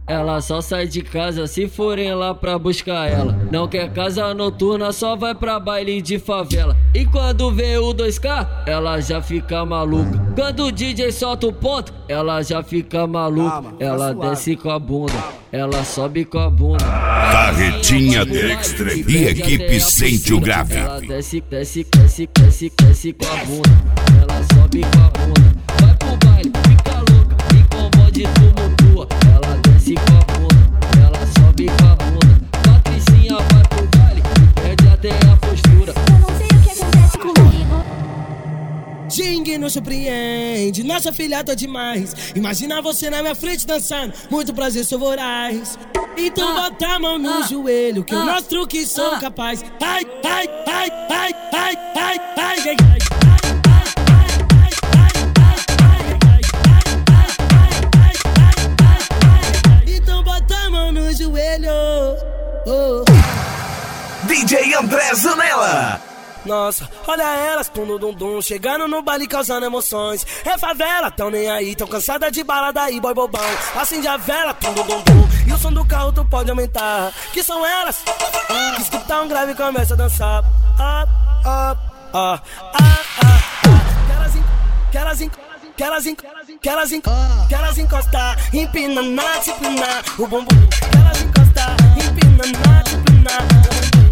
Ela só sai de casa se forem lá pra buscar ela. Não quer casa noturna, só vai pra baile de favela. E quando vê o 2K, ela já fica maluca. Quando o DJ solta o ponto, ela já fica maluca. Ela desce com a bunda, ela sobe com a bunda. Carretinha Dextre e equipe sente o grave. Ela desce com a bunda, ela sobe com a bunda. Vai pro baile, fica louca, e com o bode tumultua. Ela desce com a bunda, ela sobe com a bunda. Patricinha vai pro baile, perde até a postura. Eu não sei o que acontece comigo. Jingue nos surpreende, nossa filha tá demais. Imagina você na minha frente dançando, muito prazer, sou voraz. Então bota a mão no joelho, que eu mostro que sou capaz. Ai, ai, ai, ai, ai, ai, ai, ai, ai. Então bota a mão no joelho. DJ André Zanella. Nossa, olha elas, tum dum dum, chegando no baile causando emoções. É favela, tão nem aí, tão cansada de balada e boy bobão. Acende a vela, tum dum dum, e o som do carro tu pode aumentar. Que são elas, que escutam um grave e começa a dançar. Que elas encostar, empina na disciplina, o bumbum. Que elas encostar, empina na disciplina, o bumbum.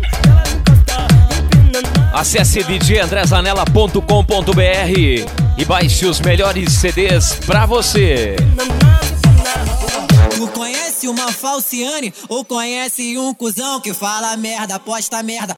Acesse djandrezanella.com.br e baixe os melhores CDs pra você. Tu conhece uma falciane ou conhece um cuzão que fala merda, posta merda,